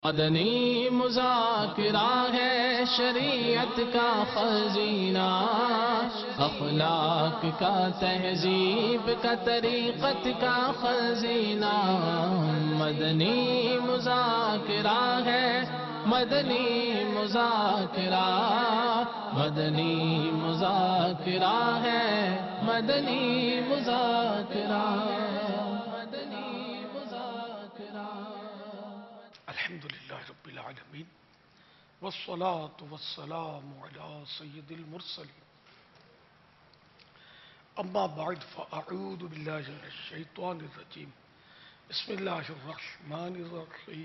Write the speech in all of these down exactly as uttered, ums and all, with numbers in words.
مدنی مذاکرہ ہے شریعت کا خزینہ، اخلاق کا تہذیب کا طریقت کا خزینہ۔ مدنی مذاکرہ ہے، مدنی مذاکرہ، مدنی مذاکرہ ہے، مدنی مذاکرہ، مدنی مذاکرہ۔ الحمدللہ رب العالمین والصلاة والسلام علی سید المرسلین، اما بعد فاعوذ باللہ من الشیطان الرجیم، بسم اللہ الرحمن الرحیم۔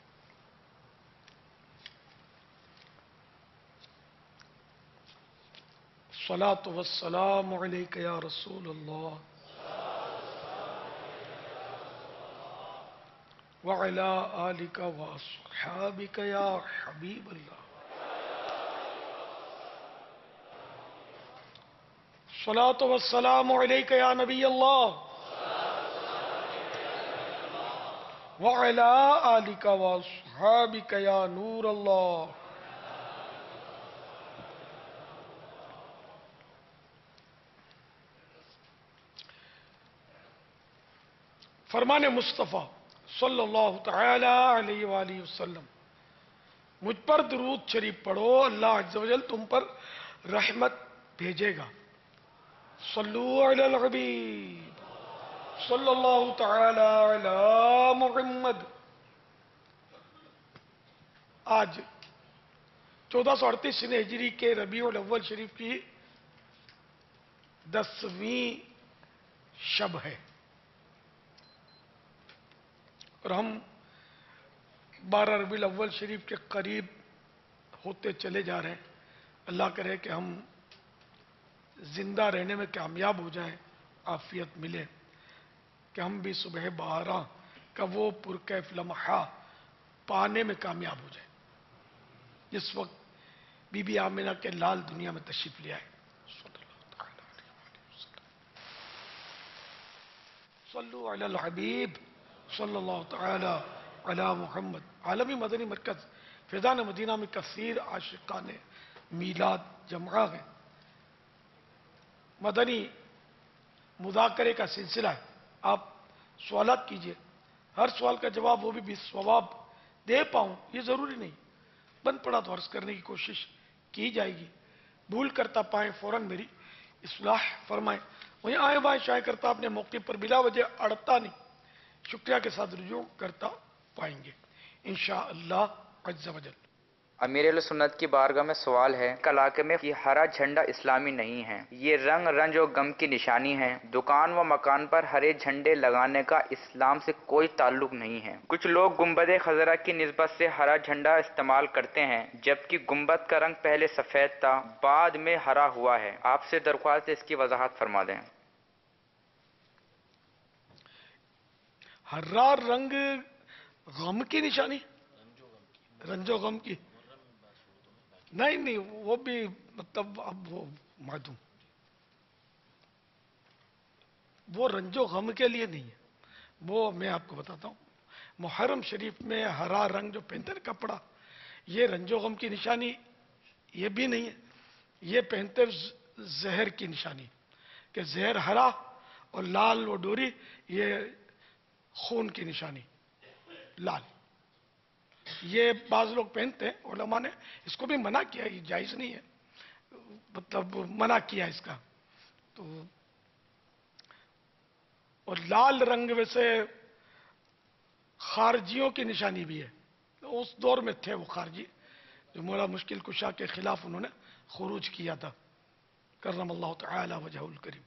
الصلاة والسلام علیک یا رسول اللہ وَعَلَىٰ آلِكَ وَأَصْحَابِكَ يَا حبیب اللہ۔ الصلاة والسلام علیک یا نبی اللہ وَعَلَىٰ آلِكَ وَأَصْحَابِكَ یا نور اللہ۔ فرمان مصطفیٰ صلی اللہ تعالی علیہ وآلہ وسلم، مجھ پر درود شریف پڑھو، اللہ عز و جل تم پر رحمت بھیجے گا۔ صلو علی الحبیب صلی اللہ تعالی علی محمد۔ آج چودہ سو اڑتیس ہجری کے ربیع الاول شریف کی دسویں شب ہے، اور ہم بارہ ربیع الاول شریف کے قریب ہوتے چلے جا رہے ہیں۔ اللہ کرے کہ ہم زندہ رہنے میں کامیاب ہو جائیں، عافیت ملے، کہ ہم بھی صبح بارہ کا وہ پرکیف لمحہ پانے میں کامیاب ہو جائیں جس وقت بی بی آمنہ کے لال دنیا میں تشریف لے آئے۔ صلو علی الحبیب صلی اللہ تعالی علی محمد۔ عالمی مدنی مرکز فیضان مدینہ میں کثیر عاشقان میلاد جمع ہیں۔ مدنی مذاکرے کا سلسلہ ہے، آپ سوالات کیجئے، ہر سوال کا جواب وہ بھی بھی ثواب دے پاؤں یہ ضروری نہیں، بند پڑا تو عرض کرنے کی کوشش کی جائے گی، بھول کرتا پائیں فوراً میری اصلاح فرمائیں، وہیں آئے بائیں شائع کرتا اپنے موقع پر بلا وجہ اڑتا نہیں، شکریہ کے ساتھ رجوع کرتا پائیں گے انشاءاللہ عز و جل۔ امیر اہل سنت کی بارگاہ میں سوال ہے، علاقے میں یہ ہرا جھنڈا اسلامی نہیں ہے، یہ رنگ رنج و غم کی نشانی ہے، دکان و مکان پر ہرے جھنڈے لگانے کا اسلام سے کوئی تعلق نہیں ہے۔ کچھ لوگ گنبد خضرا کی نسبت سے ہرا جھنڈا استعمال کرتے ہیں، جبکہ گنبد کا رنگ پہلے سفید تھا بعد میں ہرا ہوا ہے۔ آپ سے درخواست ہے اس کی وضاحت فرما دیں۔ ہرا رنگ غم کی نشانی، رنج و غم کی نہیں نہیں وہ بھی مطلب اب وہ معدوم، وہ رنج و غم کے لیے نہیں ہے، وہ میں آپ کو بتاتا ہوں۔ محرم شریف میں ہرا رنگ جو پہنتے ہیں کپڑا، یہ رنج و غم کی نشانی یہ بھی نہیں ہے، یہ پہنتے زہر کی نشانی، کہ زہر ہرا اور لال و ڈوری یہ خون کی نشانی لال، یہ بعض لوگ پہنتے ہیں، علماء نے اس کو بھی منع کیا، یہ جائز نہیں ہے، مطلب منع کیا اس کا۔ تو اور لال رنگ ویسے خارجیوں کی نشانی بھی ہے، اس دور میں تھے وہ خارجی جو مولا مشکل کشا کے خلاف انہوں نے خروج کیا تھا، کرم اللہ تعالی وجہہ الکریم۔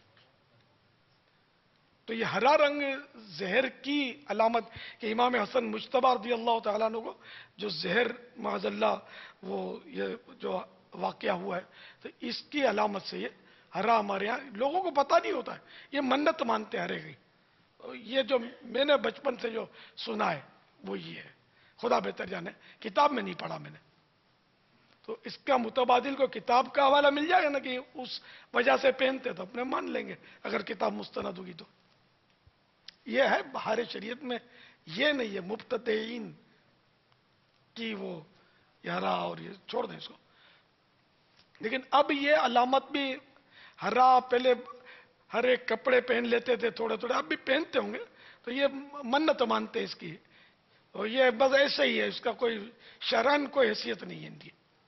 تو یہ ہرا رنگ زہر کی علامت، کہ امام حسن مجتبی رضی اللہ تعالیٰ عنہ کو جو زہر معاذ اللہ وہ یہ جو واقعہ ہوا ہے، تو اس کی علامت سے یہ ہرا ہمارے یہاں لوگوں کو پتہ نہیں ہوتا ہے، یہ منت مانتے ہرے گئی، یہ جو میں نے بچپن سے جو سنا ہے وہ یہ ہے، خدا بہتر جانے، کتاب میں نہیں پڑھا میں نے، تو اس کا متبادل کو کتاب کا حوالہ مل جائے گا نا کہ اس وجہ سے پہنتے، تو اپنے مان لیں گے اگر کتاب مستند ہوگی تو۔ یہ ہے بہار شریعت میں، یہ نہیں ہے مبتدئین کہ وہ یہ ہرا اور یہ چھوڑ دیں اس کو. لیکن اب یہ علامت بھی ہرا پہلے ہر ایک کپڑے پہن لیتے تھے تھوڑے تھوڑے، اب بھی پہنتے ہوں گے، تو یہ منت مانتے ہیں اس کی، اور یہ بس ایسے ہی ہے، اس کا کوئی شرعن کوئی حیثیت نہیں ہے ان کی.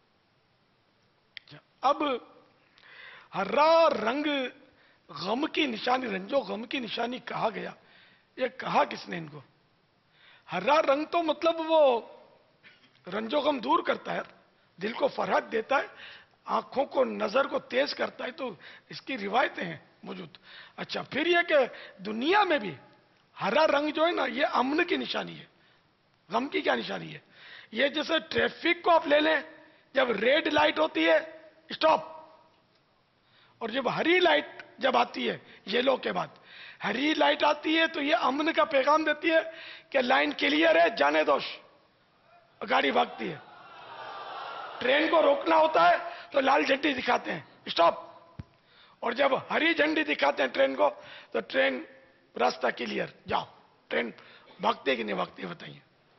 اب ہرا رنگ غم کی نشانی، رنجو غم کی نشانی کہا گیا، یہ کہا کس نے ان کو؟ ہرا رنگ تو مطلب وہ رنجو غم دور کرتا ہے، دل کو فرحت دیتا ہے، آنکھوں کو نظر کو تیز کرتا ہے، تو اس کی روایتیں ہیں موجود. اچھا، پھر یہ کہ دنیا میں بھی ہرا رنگ جو ہے نا یہ امن کی نشانی ہے. غم کی کیا نشانی ہے؟ یہ جیسے ٹریفک کو آپ لے لیں، جب ریڈ لائٹ ہوتی ہے اسٹاپ، اور جب ہری لائٹ جب آتی ہے یلو کے بعد، ہری لائٹ آتی ہے تو یہ امن کا پیغام دیتی ہے کہ لائن کلیئر ہے، جانے دوش، گاڑی بھاگتی ہے. ٹرین کو روکنا ہوتا ہے تو لال جھنڈی دکھاتے ہیں اسٹاپ، اور جب ہری جھنڈی دکھاتے ہیں ٹرین کو تو ٹرین راستہ کلیئر، جاؤ. ٹرین بھاگتے کہ نہیں بھاگتے بتائیے؟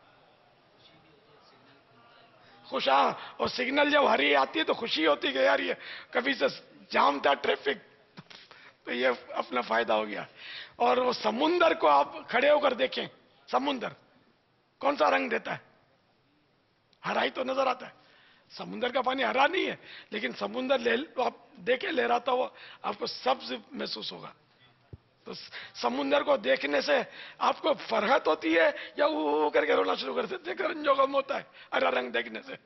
خوش. ہاں، اور سگنل جب ہری آتی ہے تو خوشی ہوتی کہ یار یہ کبھی سے جام تھا ٹریفک تو یہ اپنا فائدہ ہو گیا. اور وہ سمندر کو آپ کھڑے ہو کر دیکھیں، سمندر کون سا رنگ دیتا ہے؟ ہرا ہی تو نظر آتا ہے. سمندر کا پانی ہرا نہیں ہے، لیکن سمندر لے آپ دیکھیں لہراتا ہوا آپ کو سبز محسوس ہوگا. تو سمندر کو دیکھنے سے آپ کو فرحت ہوتی ہے یا وہ کر کے رونا شروع کر دیتے ہیں؟ رنجو غم ہوتا ہے ہرا رنگ دیکھنے سے.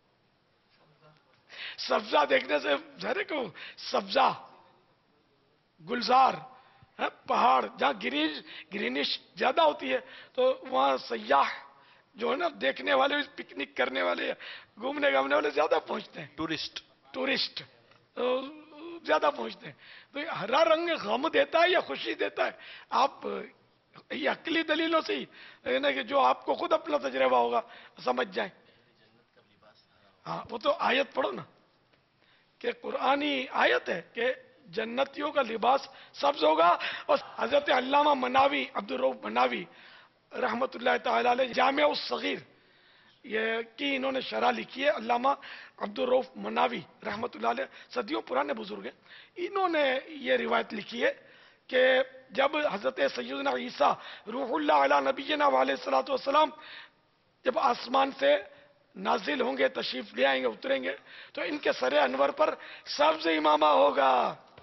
سبزہ دیکھنے سے ذرے کو سبزہ گلزار پہاڑ جہاں گرینش گرینش زیادہ ہوتی ہے تو وہاں سیاح جو ہے نا دیکھنے والے، پکنک کرنے والے، گھومنے گھامنے والے زیادہ پہنچتے ہیں. ٹورسٹ ٹورسٹ زیادہ پہنچتے ہیں. تو یہ ہرا رنگ غم دیتا ہے یا خوشی دیتا ہے؟ آپ یہ عقلی دلیلوں سے ہی کہ جو آپ کو خود اپنا تجربہ ہوگا سمجھ جائیں. ہاں، وہ تو آیت پڑھو نا، کہ قرآنی آیت ہے کہ جنتیوں کا لباس سبز ہوگا. اور حضرت علامہ مناوی، عبدالرؤف مناوی رحمت اللہ تعالی علیہ، جامع الصغیر یہ کی انہوں نے شرح لکھی ہے. علامہ عبدالرؤف مناوی رحمت اللہ علیہ صدیوں پرانے بزرگ ہیں، انہوں نے یہ روایت لکھی ہے کہ جب حضرت سیدنا عیسیٰ روح اللہ علی نبینا علیہ الصلوۃ والسلام جب آسمان سے نازل ہوں گے، تشریف لے آئیں گے، اتریں گے، تو ان کے سر انور پر سبز امامہ ہوگا.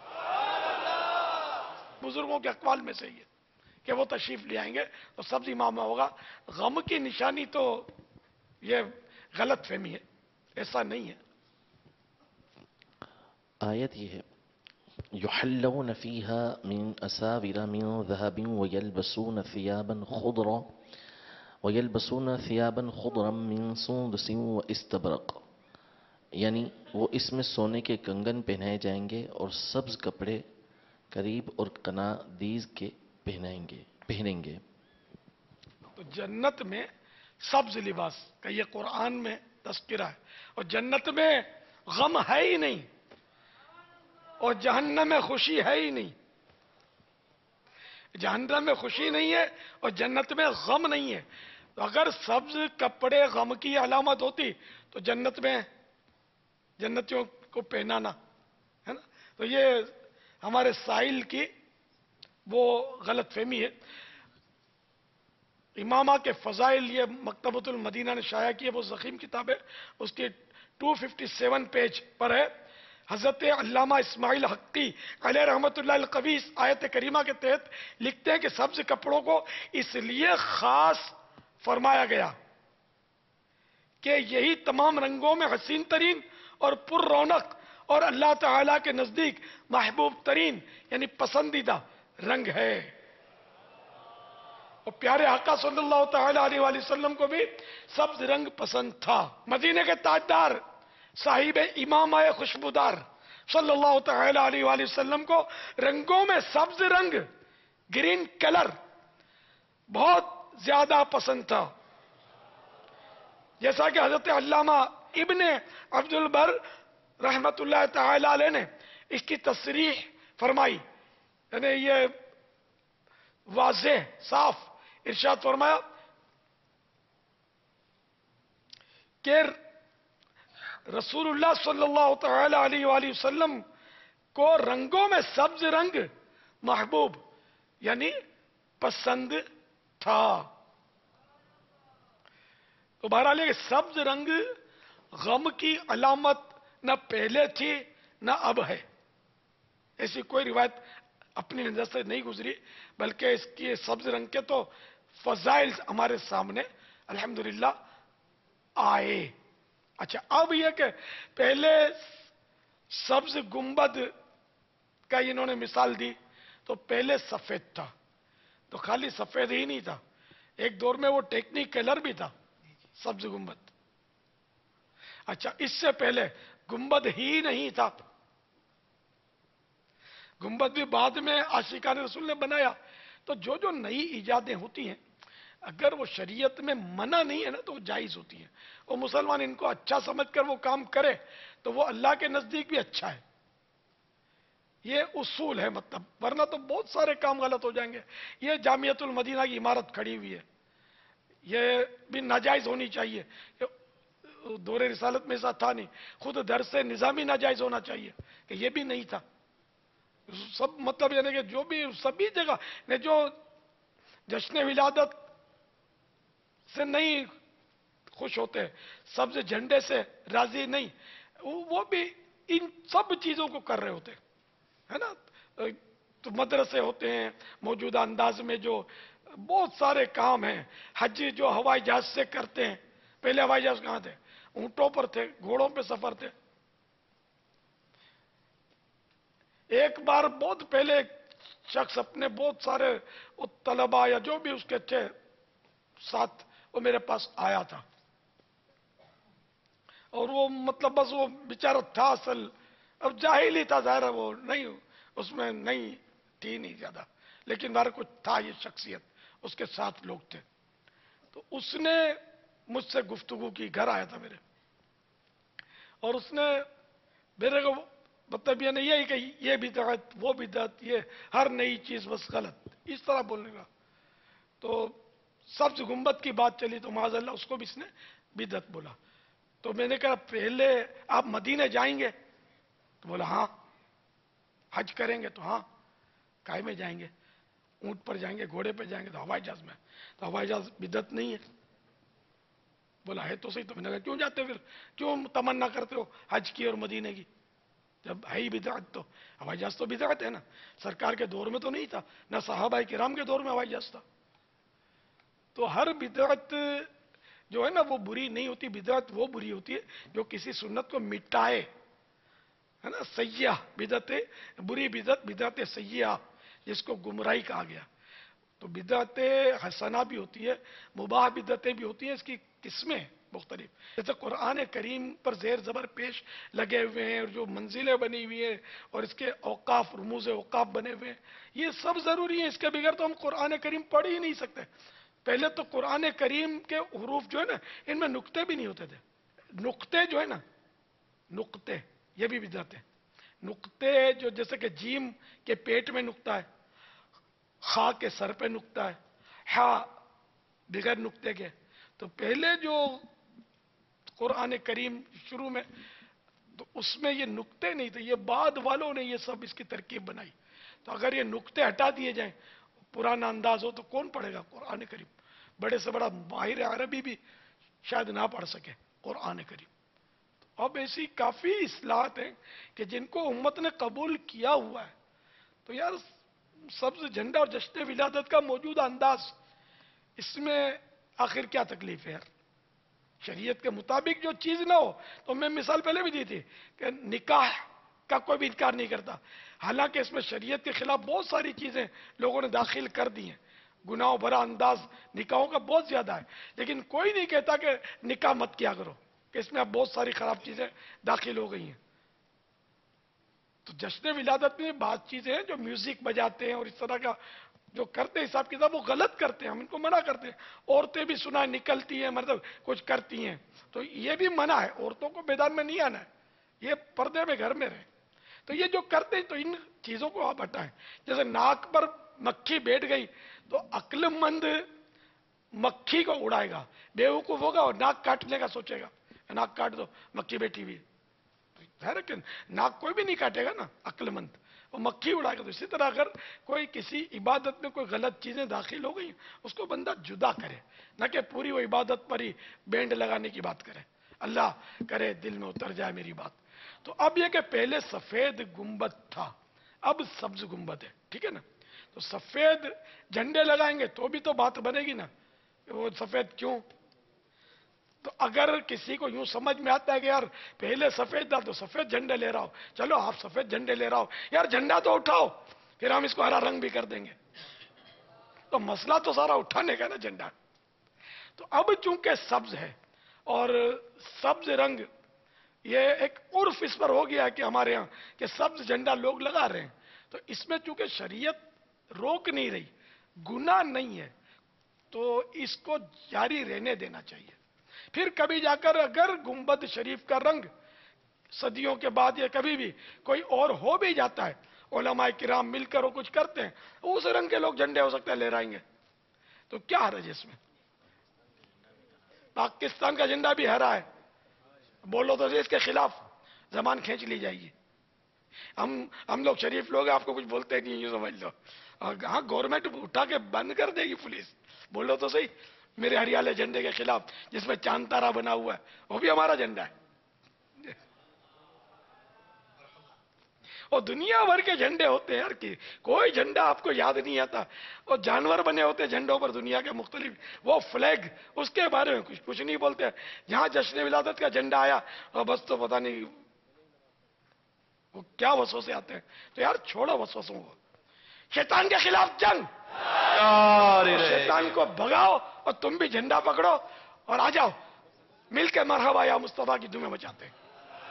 بزرگوں کے اقوال میں سے یہ کہ وہ تشریف لے آئیں گے تو سبز امامہ ہوگا. غم کی نشانی تو یہ غلط فہمی ہے، ایسا نہیں ہے. آیت یہ ہے یحلون فیہا من اساور من ذہب ویلبسون ثیابا خضرا ویلبسون ثیابا خضرا من سندس واستبرق، یعنی وہ اس میں سونے کے کنگن پہنائے جائیں گے اور سبز کپڑے قریب اور قنادیز کے پہنائیں گے پہنیں گے. تو جنت میں سبز لباس کا یہ قرآن میں تذکرہ ہے، اور جنت میں غم ہے ہی نہیں، اور جہنم میں خوشی ہے ہی نہیں. جہنم میں خوشی نہیں ہے اور جنت میں غم نہیں ہے. تو اگر سبز کپڑے غم کی علامت ہوتی تو جنت میں جنتیوں کو پہنانا ہے نا. تو یہ ہمارے سائل کی وہ غلط فہمی ہے. امامہ کے فضائل یہ مکتبۃ المدینہ نے شائع کی ہے، وہ ضخیم کتاب ہے، اس کے دو سو سیون پیج پر ہے. حضرت علامہ اسماعیل حقی علیہ رحمت اللہ القوی اس آیت کریمہ کے تحت لکھتے ہیں کہ سبز کپڑوں کو اس لیے خاص فرمایا گیا کہ یہی تمام رنگوں میں حسین ترین اور پر رونق اور اللہ تعالیٰ کے نزدیک محبوب ترین یعنی پسندیدہ رنگ ہے. اور پیارے آقا صلی اللہ تعالی علیہ وآلہ وسلم کو بھی سبز رنگ پسند تھا. مدینے کے تاجدار صاحب امامہ خوشبودار صلی اللہ تعالی علیہ وآلہ وسلم کو رنگوں میں سبز رنگ، گرین کلر بہت زیادہ پسند تھا. جیسا کہ حضرت علامہ ابن عبد البر رحمت اللہ تعالی علیہ نے اس کی تصریح فرمائی، یعنی یہ واضح صاف ارشاد فرمایا کہ رسول اللہ صلی اللہ تعالی علیہ وآلہ وسلم کو رنگوں میں سبز رنگ محبوب یعنی پسند تھا. تو بہرحال یہ سبز رنگ غم کی علامت نہ پہلے تھی نہ اب ہے. ایسی کوئی روایت اپنی نظر سے نہیں گزری، بلکہ اس کی سبز رنگ کے تو فضائل ہمارے سامنے الحمدللہ آئے. اچھا، اب یہ کہ پہلے سبز گنبد کا انہوں نے مثال دی تو پہلے سفید تھا، تو خالی سفید ہی نہیں تھا، ایک دور میں وہ ٹیکنیک کلر بھی تھا سبز گنبد. اچھا، اس سے پہلے گنبد ہی نہیں تھا، گنبد بھی بعد میں عاشقان رسول نے بنایا. تو جو جو نئی ایجادیں ہوتی ہیں اگر وہ شریعت میں منع نہیں ہے نا تو وہ جائز ہوتی ہیں، اور مسلمان ان کو اچھا سمجھ کر وہ کام کرے تو وہ اللہ کے نزدیک بھی اچھا ہے. یہ اصول ہے مطلب، ورنہ تو بہت سارے کام غلط ہو جائیں گے. یہ جامعۃ المدینہ کی عمارت کھڑی ہوئی ہے، یہ بھی ناجائز ہونی چاہیے. دور رسالت میں ایسا تھا نہیں، خود درس نظامی ناجائز ہونا چاہیے کہ یہ بھی نہیں تھا. سب مطلب یعنی کہ جو بھی سبھی جگہ نے جو جشن ولادت سے نہیں خوش ہوتے، سبز جھنڈے سے راضی نہیں، وہ بھی ان سب چیزوں کو کر رہے ہوتے ہے نا. تو مدرسے ہوتے ہیں موجودہ انداز میں، جو بہت سارے کام ہیں. حج جو ہوائی جہاز سے کرتے ہیں، پہلے ہوائی جہاز کہاں تھے؟ اونٹوں پر تھے، گھوڑوں پہ سفر تھے. ایک بار بہت پہلے ایک شخص اپنے بہت سارے طلباء یا جو بھی اس کے تھے ساتھ، وہ میرے پاس آیا تھا، اور وہ مطلب بس وہ بیچارہ تھا اصل، اب جاہل ہی تھا ظاہر ہے، وہ نہیں اس میں نہیں تھی نہیں زیادہ، لیکن بارہ کچھ تھا یہ شخصیت، اس کے ساتھ لوگ تھے. تو اس نے مجھ سے گفتگو کی، گھر آیا تھا میرے، اور اس نے میرے کو مطلب یہ نہیں ہے کہ یہ بدعت وہ بدعت، یہ ہر نئی چیز بس غلط، اس طرح بولنے کا. تو سبز گنبد کی بات چلی تو معاذ اللہ اس کو بھی اس نے بدعت بولا. تو میں نے کہا پہلے آپ مدینے جائیں گے؟ تو بولا ہاں. حج کریں گے؟ تو ہاں. کائے میں جائیں گے؟ اونٹ پر جائیں گے، گھوڑے پہ جائیں گے؟ تو ہوائی جہاز میں. تو ہوائی جہاز بدعت نہیں ہے؟ بولا ہے تو صحیح. تو میں نے کہا کیوں جاتے پھر، کیوں تمنا کرتے ہو حج کی اور مدینے کی؟ جب ہے ہی بدعت تو ہوائی جہاز تو بدعت ہے نا. سرکار کے دور میں تو نہیں تھا، نہ صحابہ کرام کے دور میں ہوائی جہاز تھا. تو ہر بدعت جو ہے نا وہ بری نہیں ہوتی. بدعت وہ بری ہوتی ہے جو کسی سنت کو مٹائے، ہے نا. سیاح بدعت، بری بدعت بدعت سیاح، جس کو گمراہی کہا گیا. تو بدعت حسنہ بھی ہوتی ہے، مباح بدعتیں بھی ہوتی ہیں، اس کی قسمیں مختلف. جیسے قرآن کریم پر زیر زبر پیش لگے ہوئے ہیں، اور جو منزلیں بنی ہوئی ہیں، اور اس کے اوقاف، رموز اوقاف بنے ہوئے ہیں، یہ سب ضروری ہیں. اس کے بغیر تو ہم قرآن کریم پڑھ ہی نہیں سکتے. پہلے تو قرآن کریم کے حروف جو ہے نا ان میں نقطے بھی نہیں ہوتے تھے. نقطے جو ہے نا، نقطے یہ بھی بدعت ہے. نقطے جو جیسے کہ جیم کے پیٹ میں نقطہ ہے، خا کے سر پہ نقطہ ہے، ہا بغیر نقطے کے. تو پہلے جو قرآن کریم شروع میں تو اس میں یہ نقطے نہیں تھے، یہ بعد والوں نے یہ سب اس کی ترکیب بنائی. تو اگر یہ نقطے ہٹا دیے جائیں، پرانا انداز ہو، تو کون پڑھے گا قرآن کریم؟ بڑے سے بڑا ماہر عربی بھی شاید نہ پڑھ سکے قرآن کریم. تو اب ایسی کافی اصلاحات ہیں کہ جن کو امت نے قبول کیا ہوا ہے. تو یار سبز جھنڈا اور جشن ولادت کا موجودہ انداز، اس میں آخر کیا تکلیف ہے یار؟ شریعت کے مطابق جو چیز نہ ہو، تو میں مثال پہلے بھی دی تھی کہ نکاح کا کوئی بھی انکار نہیں کرتا، حالانکہ اس میں شریعت کے خلاف بہت ساری چیزیں لوگوں نے داخل کر دی ہیں. گناہ بھرا انداز نکاحوں کا بہت زیادہ ہے، لیکن کوئی نہیں کہتا کہ نکاح مت کیا کرو، کہ اس میں اب بہت ساری خراب چیزیں داخل ہو گئی ہیں. تو جشن ولادت میں بعض چیزیں ہیں جو میوزک بجاتے ہیں اور اس طرح کا جو کرتے ہیں حساب کتاب، وہ غلط کرتے ہیں، ہم ان کو منع کرتے ہیں. عورتیں بھی سنا نکلتی ہیں، مطلب کچھ کرتی ہیں، تو یہ بھی منع ہے. عورتوں کو میدان میں نہیں آنا ہے، یہ پردے میں گھر میں رہیں. تو یہ جو کرتے ہیں تو ان چیزوں کو آپ ہٹائیں. جیسے ناک پر مکھی بیٹھ گئی تو عقل مند مکھی کو اڑائے گا، بیوقوف ہوگا اور ناک کاٹنے کا سوچے گا. नाक काट दो, मक्खी बैठी हुई है ना, कि नाक कोई भी नहीं काटेगा ना अक्लमंद, वो मक्खी उड़ाएगा। तो इसी तरह अगर कोई किसी इबादत में कोई गलत चीजें दाखिल हो गई, उसको बंदा जुदा करे, ना कि पूरी वो इबादत पर ही बैंड लगाने की बात करे। अल्लाह करे दिल में उतर जाए मेरी बात। तो अब यह कि पहले सफेद गुंबद था, अब सब्ज गुंबद है, ठीक है ना। तो सफेद झंडे लगाएंगे तो भी तो बात बनेगी ना, वो सफेद क्यों। तो अगर किसी को यूं समझ में आता है कि यार पहले सफेद था तो सफेद झंडे ले रहा हो, चलो आप सफेद झंडे ले रहा हो, यार झंडा तो उठाओ, फिर हम इसको हरा रंग भी कर देंगे। तो मसला तो सारा उठाने का ना झंडा। तो अब चूंकि सब्ज है और सब्ज रंग ये एक उर्फ इस पर हो गया है कि हमारे यहाँ कि सब्ज झंडा लोग लगा रहे हैं, तो इसमें चूंकि शरीयत रोक नहीं रही, गुनाह नहीं है, तो इसको जारी रहने देना चाहिए। फिर कभी जाकर अगर गुंबद शरीफ का रंग सदियों के बाद या कभी भी कोई और हो भी जाता है, उलमाए किराम मिलकर वो कुछ करते हैं, उस रंग के लोग झंडे हो सकते हैं लहराएंगे, तो क्या हर्ज है इसमें। पाकिस्तान का झंडा भी हरा है, बोलो तो इसके खिलाफ जबान खींच ली जाएगी। हम हम लोग शरीफ लोग हैं, आपको कुछ बोलते नहीं, यूं समझ लो। हाँ, गवर्नमेंट उठा के बंद कर देगी पुलिस, बोलो तो सही मेरे हरियाले झंडे के खिलाफ जिसमें चांद तारा बना हुआ है, वो भी हमारा झंडा है। और दुनिया भर के झंडे होते हैं यार, कि कोई झंडा आपको याद नहीं आता। और जानवर बने होते हैं झंडों पर दुनिया के मुख्तलिफ, वो फ्लैग, उसके बारे में कुछ कुछ नहीं बोलते। यहां जश्न विलादत का झंडा आया और बस तो पता नहीं वो क्या वसवसे आते हैं। तो यार छोड़ो वसवसों को, शैतान के खिलाफ जंग, शैतान को भगाओ और तुम भी झंडा पकड़ो और आ जाओ मिलकर मरहबा या मुस्तफा की धूमें मचाते हैं।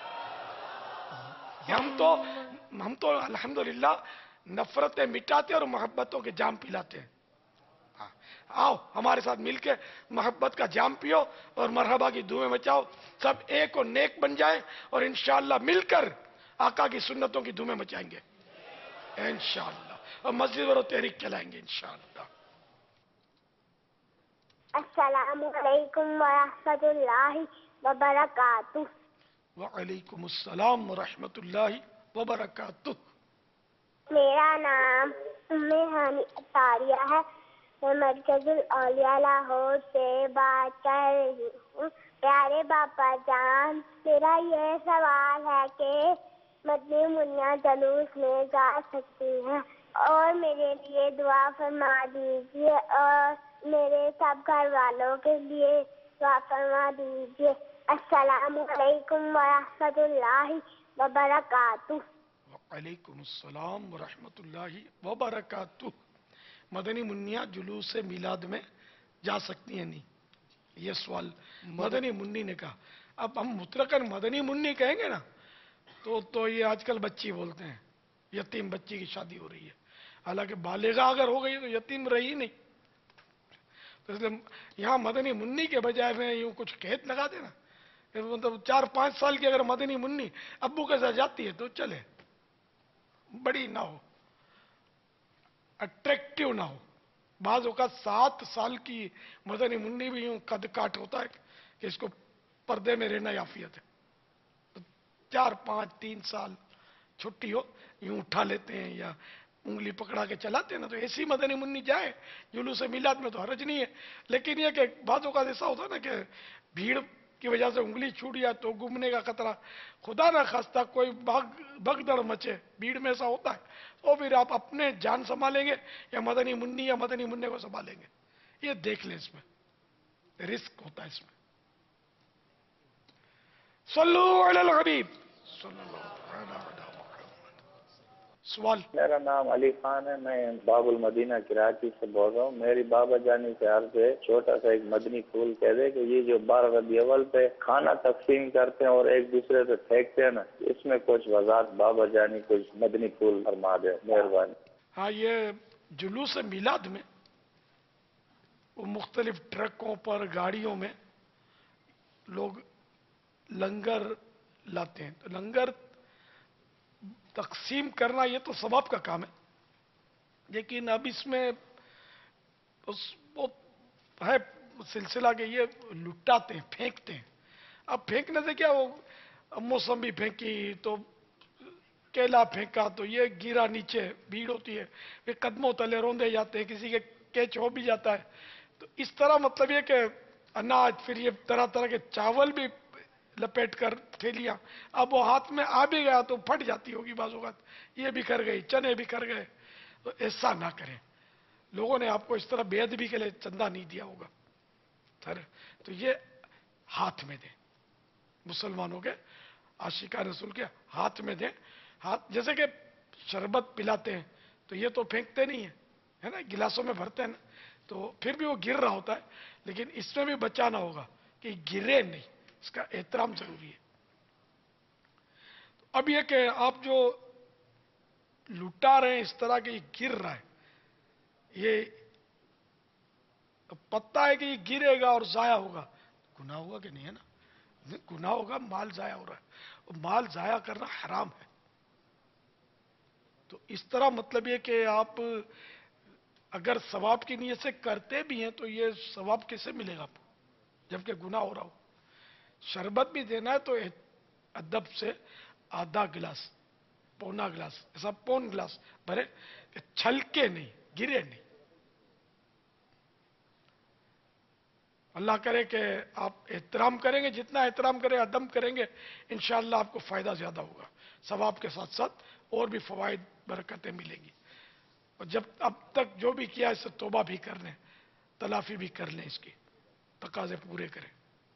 हम तो हम तो अल्हम्दुलिल्लाह नफरतें मिटाते और मोहब्बतों के जाम पिलाते हैं। आओ हमारे साथ मिलके मोहब्बत का जाम पियो और मरहबा की धुएं मचाओ, सब एक और नेक बन जाए और इंशाअल्लाह मिलकर आका की सुन्नतों की धुएं मचाएंगे इंशाअल्लाह, और मस्जिद व तहरीक चलाएंगे इंशाअल्लाह। अस्सलामु अलैकुम वरहमतुल्लाहि वबरकातुह। वालेकुम अस्सलाम वरहमतुल्लाहि वबरकातुह। मेरा नाम उम्मे हानी अतारिया है, मैं मरकजुल औलिया लाहौर से बात कर रही हूँ। प्यारे बापा जान, मेरा ये सवाल है कि मदनी मुन्ना जलूस में जा सकती है और मेरे लिए दुआ फरमा दीजिए और मेरे सब घर वालों के लिए दुआ फरमा दीजिए। अस्सलामु अलैकुम वरहमतुल्लाहि वबरकातुह। वालेकुम अस्सलाम वरहमतुल्लाहि वबरकातुह। मदनी मुन्निया जुलूस से मिलाद में जा सकती हैं नहीं, ये सवाल मदनी मुन्नी ने कहा। अब हम मुतलकन मदनी मुन्नी कहेंगे ना तो तो ये आजकल बच्ची बोलते हैं, यतीम बच्ची की शादी हो रही है, हालांकि बालिगा अगर हो गई तो यतीम रही नहीं। तो इसलिए यहाँ मदनी मुन्नी के बजाय में यूं कुछ कहत लगा देना, मतलब चार पांच साल की अगर मदनी मुन्नी अब्बू के साथ जाती है तो चले, बड़ी ना हो, अट्रैक्टिव ना हो। बाजों का सात साल की मदनी मुन्नी भी यूं कद काट होता है कि इसको पर्दे में रहना याफियत है। तो चार पांच तीन साल छुट्टी हो यूं उठा लेते हैं या उंगली पकड़ा के चलाते हैं ना, तो ऐसी मदनी मुन्नी जाए जुलूस मिलाद में तो हरज नहीं है। लेकिन यह कि बाजों का ऐसा होता है ना कि भीड़ की वजह से उंगली छूट जाए तो घूमने का खतरा, खुदा ना खास्ता कोई भाग भगदड़ मचे भीड़ में, ऐसा होता है तो फिर आप अपने जान संभालेंगे या मदनी मुन्नी या मदनी मुन्ने को संभालेंगे, ये देख लें, इसमें रिस्क होता है इसमें। सल्लु अलल हबीब सल्लल्लाहु अलैहि वसल्लम। सवाल। मेरा नाम अली खान है, मैं बाबुल मदीना कराची से बोल रहा हूँ। मेरी बाबा जानी से अर्ज है, छोटा सा एक मदनी फूल कह दे कि ये जो बारह रबी अव्वल पे खाना तकसीम करते हैं और एक दूसरे पे फेंकते हैं ना, इसमें कुछ वजाहत बाबा जानी कुछ मदनी फूल फरमा दे, मेहरबानी। हाँ, ये जुलूस मिलाद में वो मुख्तलिफ ट्रकों पर गाड़ियों में लोग लंगर लाते हैं, तो लंगर तकसीम करना ये तो सवाब का काम है, लेकिन अब इसमें उस वो है सिलसिला के ये लुटाते हैं, फेंकते हैं। अब फेंकने से क्या, वो मौसमी फेंकी तो केला फेंका तो ये गिरा नीचे, भीड़ होती है, फिर कदमों तले रोंदे जाते हैं, किसी के कैच हो भी जाता है। तो इस तरह मतलब ये कि अनाज, फिर ये तरह तरह के चावल भी लपेट कर थैलियां, अब वो हाथ में आ भी गया तो फट जाती होगी बाजूगात, ये बिखर गई, चने बिखर गए। तो ऐसा ना करें। लोगों ने आपको इस तरह बेअदबी के लिए चंदा नहीं दिया होगा सर, तो ये हाथ में दें, मुसलमानों के आशिका रसूल के हाथ में दें। हाथ जैसे कि शरबत पिलाते हैं तो ये तो फेंकते नहीं है, है ना, गिलासों में भरते हैं ना, तो फिर भी वो गिर रहा होता है, लेकिन इसमें भी बचाना होगा कि गिरे नहीं, इसका एहतराम जरूरी है। तो अब ये कि आप जो लुटा रहे हैं इस तरह के, ये गिर रहा है, ये पता है कि ये गिरेगा और जाया होगा, गुनाह होगा कि नहीं, है ना, गुनाह होगा, माल जाया हो रहा है, और माल जाया करना हराम है। तो इस तरह मतलब ये कि आप अगर सवाब की नीयत से करते भी हैं तो ये सवाब कैसे मिलेगा आपको जबकि गुनाह हो रहा हो। शरबत भी देना है तो अदब से आधा गिलास, पौना गिलास, ऐसा पौन गिलास भरे, छलके नहीं, गिरे नहीं। अल्लाह करे कि आप एहतराम करेंगे, जितना एहतराम करें, अदम करेंगे, इंशाअल्लाह आपको फायदा ज्यादा होगा, सवाब के साथ साथ और भी फवाइद, बरकतें मिलेंगी। और जब अब तक जो भी किया इससे तौबा भी कर लें, तलाफी भी कर लें, इसकी तकाजे पूरे करें।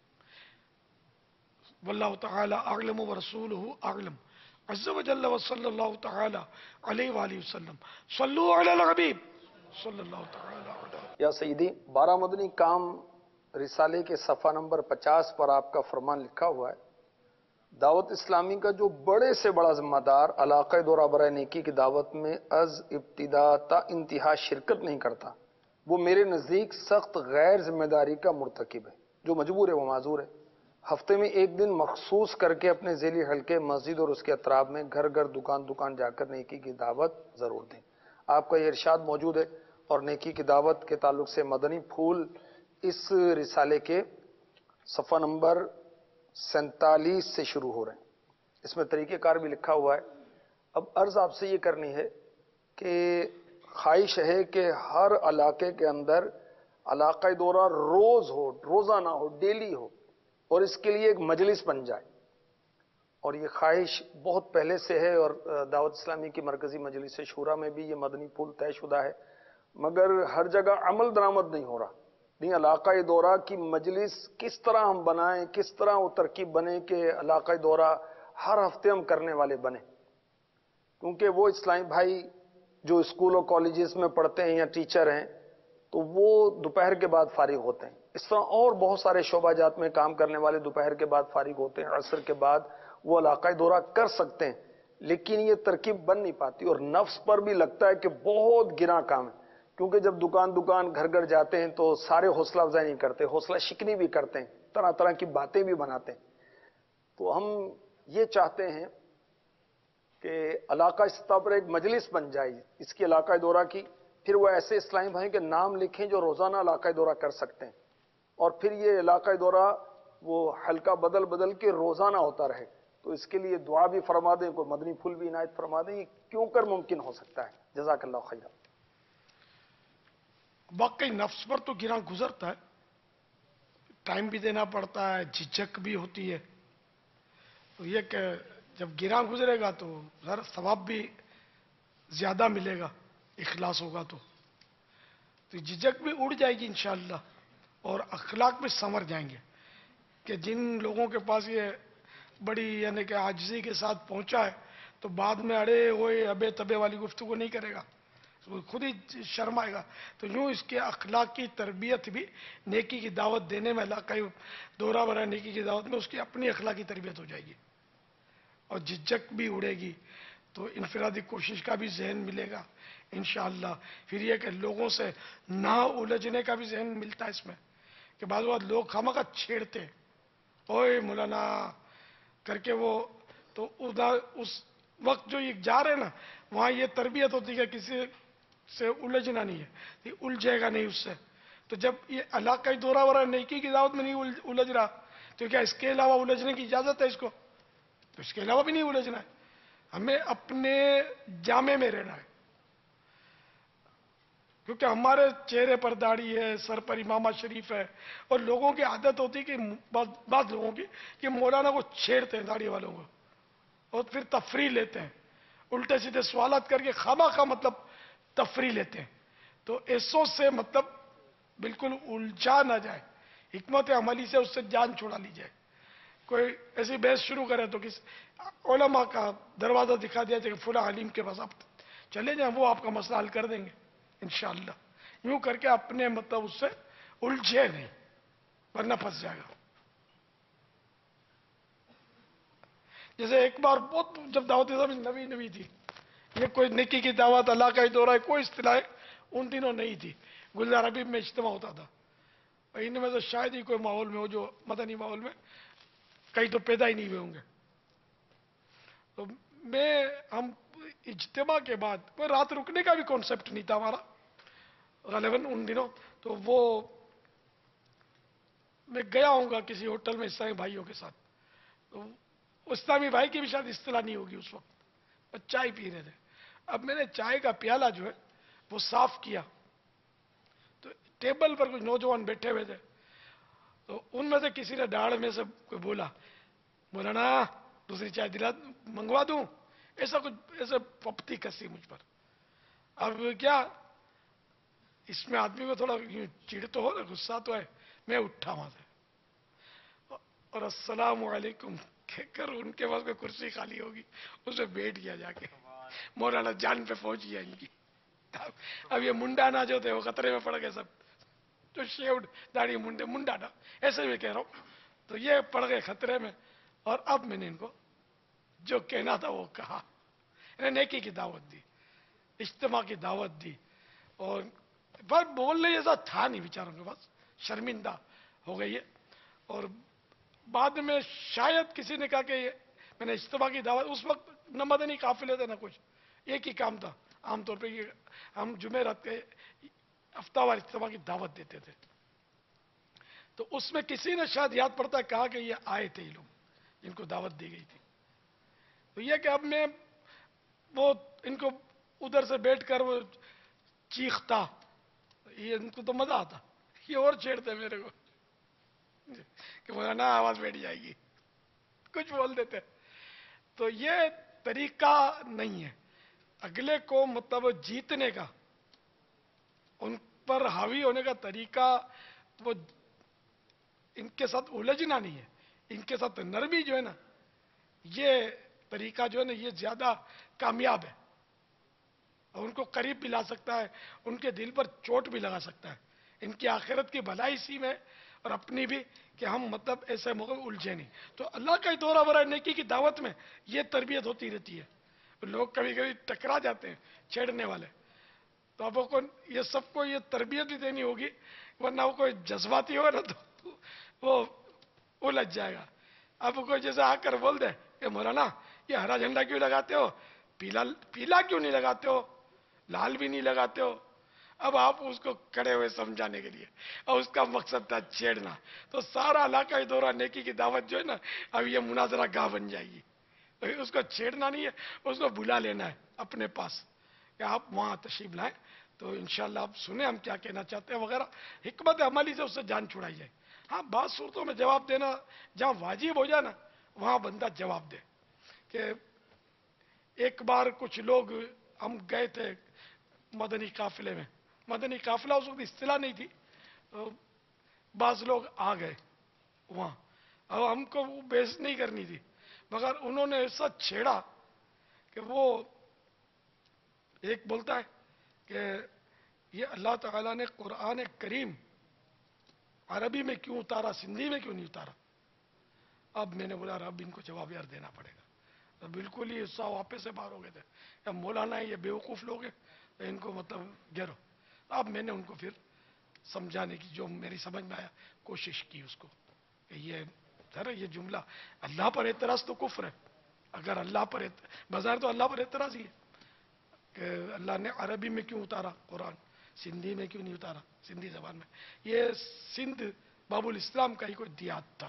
वल्लाहु तआला अअलम व रसूलुहु अअलम। अज़्ज़ व जल्ल व सल्लल्लाहु तआला अलैहि व आलिहि वसल्लम। सल्लु अलल हबीब सल्लल्लाहु तआला अलैहि। या सईदी, बारह मदनी काम रिसाले के सफ़ा नंबर पचास पर आपका फरमान लिखा हुआ है, दावत इस्लामी का जो बड़े से बड़ा जिम्मेदार इलाक़ा दौरा बराए नेकी की दावत में अज इब्तिदा ता इंतहा शिरकत नहीं करता, वो मेरे नज़दीक सख्त गैर जिम्मेदारी का मुर्तकिब है। जो मजबूर है वो माजूर है। हफ्ते में एक दिन मखसूस करके अपने ज़ेली हल्के मस्जिद और उसके अतराब में घर घर दुकान दुकान जाकर नेकी की दावत ज़रूर दें। आपका ये इरशाद मौजूद है और नेकी की दावत के ताल्लुक से मदनी फूल इस रिसाले के सफ़ा नंबर सैंतालीस से शुरू हो रहे हैं। इसमें तरीक़ेकार भी लिखा हुआ है। अब अर्ज़ आपसे ये करनी है कि ख्वाहिश है कि हर इलाके के अंदर इलाक़ा दौरा रोज़ हो, रोज़ाना हो, डेली हो, और इसके लिए एक मजलिस बन जाए। और ये ख्वाहिश बहुत पहले से है और दावत इस्लामी की मरकज़ी मजलिस शूरा में भी ये मदनी पुल तयशुदा है, मगर हर जगह अमल दरामद नहीं हो रहा। नहीं, इलाक़ा दौरा की मजलिस किस तरह हम बनाएं, किस तरह वो तरकीब बने कि इलाक़ा दौरा हर हफ्ते हम करने वाले बने, क्योंकि वो इस्लामी भाई जो स्कूल और कॉलेजेस में पढ़ते हैं या टीचर हैं तो वो दोपहर के बाद फारिग होते हैं। इस तरह और बहुत सारे शोबाजात में काम करने वाले दोपहर के बाद फारिग होते हैं, असर के बाद वो इलाक़ा दौरा कर सकते हैं, लेकिन ये तरकीब बन नहीं पाती। और नफ्स पर भी लगता है कि बहुत गिरा काम है, क्योंकि जब दुकान दुकान घर घर जाते हैं तो सारे हौसला अफजाई नहीं करते, हौसला शिकनी भी करते हैं, तरह तरह की बातें भी बनाते हैं। तो हम ये चाहते हैं कि इलाका सतह पर एक मजलिस बन जाए इसकी इलाका दौरा की, फिर वो ऐसे इस्लामी भाई के नाम लिखें जो रोज़ाना इलाका दौरा कर सकते हैं, और फिर ये इलाका दौरा वो हल्का बदल बदल के रोज़ाना होता रहे। तो इसके लिए दुआ भी फरमा दें, कोई मदनी फूल भी इनायत फरमा दें, ये क्यों कर मुमकिन हो सकता है। जज़ाकल्लाहु खैरा। वाकई नफ्स पर तो गिरा गुजरता है, टाइम भी देना पड़ता है, झिझक भी होती है। तो ये कि जब गिरा गुजरेगा तो ज़रा सवाब भी ज्यादा मिलेगा, इखलास होगा तो तो झिझक भी उड़ जाएगी इंशाअल्लाह, और अखलाक भी संवर जाएंगे। कि जिन लोगों के पास ये बड़ी यानी कि आजिज़ी के साथ पहुंचा है तो बाद में अड़े होए अबे तबे वाली गुफ्तगू नहीं करेगा, वो खुद ही शर्माएगा। तो यूं इसके अखलाक की तरबियत भी नेकी की दावत देने में, इलाक़ाई दौरा बरा नेकी की दावत में उसकी अपनी अखलाक की तरबियत हो जाएगी, और झिझक भी उड़ेगी, तो इनफरादी कोशिश का भी जहन मिलेगा इंशाअल्लाह। फिर यह कि लोगों से ना उलझने का भी जहन मिलता है इसमें, कि बाद बात लोग खामखा छेड़ते हैं, ओए मौलाना करके, वो तो उधर उस वक्त जो ये जा रहे हैं ना, वहाँ ये तरबियत होती है किसी से उलझना नहीं है, ये उलझेगा नहीं उससे। तो जब ये इलाक़ाई दौरा वरा नेकी की दावत में नहीं उलझ रहा تو کیا اس کے علاوہ الجھنے کی اجازت ہے اس کو؟ تو اس کے علاوہ بھی نہیں الجھنا ہے، ہمیں اپنے جامے میں رہنا ہے، کیونکہ ہمارے چہرے پر داڑھی ہے، سر پر امامہ شریف ہے، اور لوگوں کی عادت ہوتی ہے کہ بعض بعض لوگوں کی کہ مولانا کو چھیڑتے ہیں داڑھی والوں کو اور پھر تفریح لیتے ہیں، الٹے سیدھے سوالات کر کے خواہ خواہ مطلب تفریح لیتے ہیں. تو ایسوں سے مطلب بالکل الجھا نہ جائے، حکمت عملی سے اس سے جان چھڑا لی جائے. کوئی ایسی بحث شروع کرے تو کس علماء کا دروازہ دکھا دیا جائے کہ فلاں عالم کے پاس آپ چلے جائیں، وہ آپ کا مسئلہ حل کر دیں گے انشاءاللہ. یوں کر کے اپنے مطلب اس سے الجھے نہیں، ورنہ پھنس جائے گا. جیسے ایک بار بہت جب دعوت اسلامی نوی نوی تھی، یہ کوئی نیکی کی دعوت، اللہ کا ہی دورہ، کوئی اصطلاح ان دنوں نہیں تھی. گلزار حبیب میں اجتماع ہوتا تھا، اور ان میں تو شاید ہی کوئی ماحول میں ہو جو مدنی ماحول میں کئی تو پیدا ہی نہیں ہوئے ہوں گے. تو میں ہم اجتماع کے بعد کوئی رات رکنے کا بھی کانسیپٹ نہیں تھا ہمارا غالباً ان دنوں. تو وہ میں گیا ہوں گا کسی ہوٹل میں اسلامی بھائیوں کے ساتھ، تو اسلامی بھائی کی بھی شاید اصطلاح نہیں ہوگی اس وقت، اور چائے پی رہے تھے. اب میں نے چائے کا پیالہ جو ہے وہ صاف کیا، تو ٹیبل پر کچھ نوجوان بیٹھے ہوئے تھے، تو ان میں سے کسی نے ڈاڑھ میں سے کوئی بولا، مولانا دوسری چائے دلا منگوا دوں؟ ایسا کچھ ایسے پپتی کسی مجھ پر. اب کیا اس میں آدمی کو تھوڑا چڑ تو ہو نا، غصہ تو ہے. میں اٹھا وہاں سے اور السلام علیکم کہہ کر ان کے پاس کوئی کرسی خالی ہوگی اس میں بیٹھ گیا جا کے. مولانا جان پہ پہنچ گیا ان کی. اب یہ منڈانا جو تھے وہ خطرے میں پڑ گئے سب، تو شیوڈ داڑھی منڈے منڈانا ایسے میں کہہ رہا ہوں. تو یہ پڑ گئے خطرے میں، اور اب میں نے ان کو جو کہنا تھا وہ کہا. نیکی کی دعوت دی، اجتماع کی دعوت دی، اور پر بولنے جیسا تھا نہیں بیچاروں کے پاس، شرمندہ ہو گئی ہے. اور بعد میں شاید کسی نے کہا کہ یہ میں نے اجتماع کی دعوت، اس وقت نہ مدنی قافلے تھے نہ کچھ، ایک ہی کام تھا. عام طور پہ یہ ہم جمعرات کے ہفتہ وار اجتماع کی دعوت دیتے تھے. تو اس میں کسی نے شاید یاد پڑتا ہے کہا کہ یہ آئے تھے یہ لوگ جن کو دعوت دی گئی تھی. تو یہ کہ اب میں وہ ان کو ادھر سے بیٹھ کر وہ چیختا، یہ ان کو تو مزہ آتا، یہ اور چھیڑتے میرے کو کہ مولانا آواز بیٹھ جائے گی، کچھ بول دیتے. تو یہ طریقہ نہیں ہے اگلے کو مطلب جیتنے کا، ان پر حاوی ہونے کا طریقہ. وہ ان کے ساتھ الجھنا نہیں ہے، ان کے ساتھ نرمی جو ہے نا، یہ طریقہ جو ہے نا یہ زیادہ کامیاب ہے، اور ان کو قریب بھی لا سکتا ہے، ان کے دل پر چوٹ بھی لگا سکتا ہے. ان کی آخرت کی بھلائی اسی میں اور اپنی بھی کہ ہم مطلب ایسے موقع الجھے نہیں. تو اللہ کا دورہ برائے نیکی کی دعوت میں یہ تربیت ہوتی رہتی ہے. لوگ کبھی کبھی ٹکرا جاتے ہیں چھیڑنے والے، تو اب کو یہ سب کو یہ تربیت بھی دینی ہوگی، ورنہ وہ کوئی جذباتی ہوگا نا تو وہ الجھ جائے گا. اب کوئی جیسے آ کر بول دے کہ مولانا یہ ہرا جھنڈا کیوں لگاتے ہو، پیلا پیلا کیوں نہیں لگاتے ہو، لال بھی نہیں لگاتے ہو. اب آپ اس کو کھڑے ہوئے سمجھانے کے لیے، اور اس کا مقصد تھا چھیڑنا، تو سارا علاقہ دورہ نیکی کی دعوت جو ہے نا اب یہ مناظرہ گاہ بن جائے گی. اس کو چھیڑنا نہیں ہے، اس کو بلا لینا ہے اپنے پاس کہ آپ وہاں تشریف لائیں، تو انشاءاللہ آپ سنیں ہم کیا کہنا چاہتے ہیں وغیرہ. حکمت عملی سے اس سے جان چھڑائی جائے. ہاں بعض صورتوں میں جواب دینا جہاں واجب ہو جائے نا وہاں بندہ جواب دے. کہ ایک بار کچھ لوگ ہم گئے تھے مدنی قافلے میں، مدنی قافلہ اس وقت اصطلاح نہیں تھی، تو بعض لوگ آ گئے وہاں، اور ہم کو وہ بحث نہیں کرنی تھی، مگر انہوں نے ایسا چھیڑا کہ وہ ایک بولتا ہے کہ یہ اللہ تعالیٰ نے قرآن کریم عربی میں کیوں اتارا، سندھی میں کیوں نہیں اتارا. اب میں نے بولا اب ان کو جواب یار دینا پڑے گا. تو بالکل ہی حصہ واپس سے باہر ہو گئے تھے، اب مولانا ہے یہ بیوقوف لوگ ہیں تو ان کو مطلب گرو. اب میں نے ان کو پھر سمجھانے کی جو میری سمجھ میں آیا کوشش کی اس کو کہ یہ ذرا یہ جملہ اللہ پر اعتراض تو کفر ہے. اگر اللہ پر بظاہر تو اللہ پر اعتراض ہی ہے کہ اللہ نے عربی میں کیوں اتارا قرآن، سندھی میں کیوں نہیں اتارا، سندھی زبان میں. یہ سندھ باب الاسلام کا ہی کوئی دیہات تھا،